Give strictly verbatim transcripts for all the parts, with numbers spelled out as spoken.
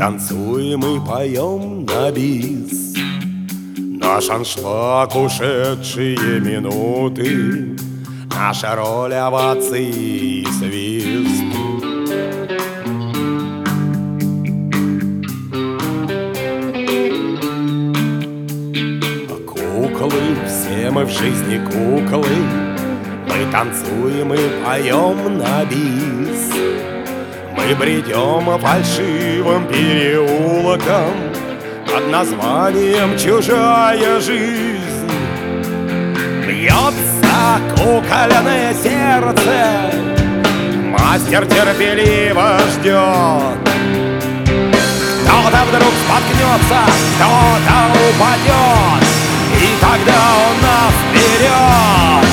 танцуем и поем на бис. Наш аншлаг, ушедшие минуты, наша роль овации и свист. Куклы, все мы в жизни куклы, мы танцуем и поем на бис. Мы бредем фальшивым переулком под названием «Чужая жизнь». Бьется кукольное сердце, мастер терпеливо ждет. Кто-то вдруг споткнется, кто-то упадет, и тогда он нас вперед.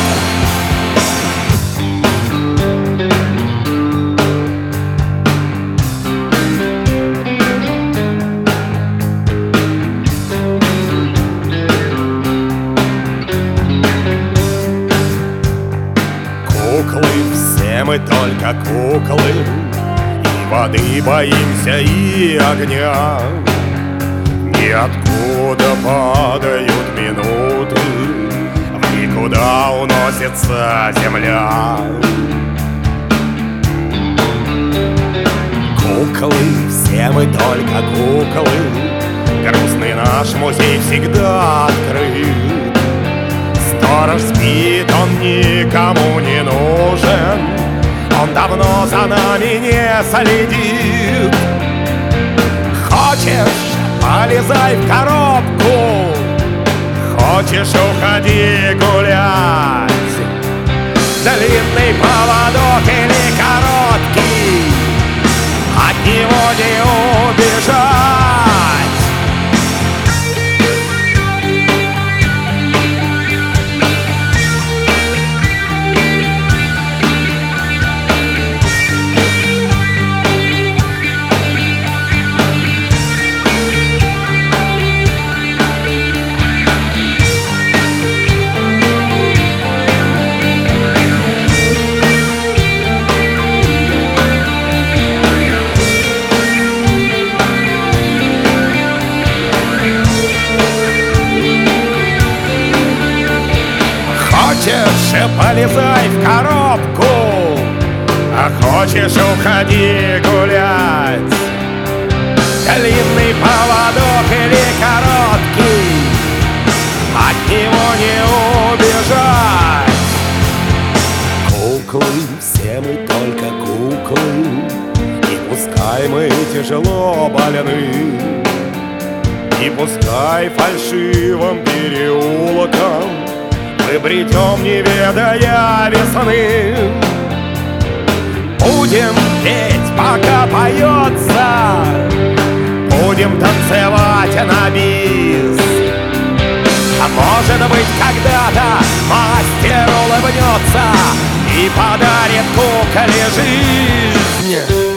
Куклы, все мы только куклы, и воды боимся, и огня. Ниоткуда падают минуты, в никуда уносится земля. Куклы, все мы только куклы, грустный наш музей всегда открыт. Сторож спит, он никому не нужен, он давно за нами не следит. Хочешь, полезай в коробку, хочешь, уходи гулять. Длинный поводок или короткий, от него не убежать. Хочешь, полезай в коробку, а хочешь, уходи гулять. Длинный поводок или короткий, от него не убежать. Куклы, все мы только куклы, и пускай мы тяжело больны, и пускай фальшивым переулком мы бредем, не ведая весны. Будем петь, пока поется, будем танцевать на бис. А может быть, когда-то мастер улыбнется и подарит кукле жизнь.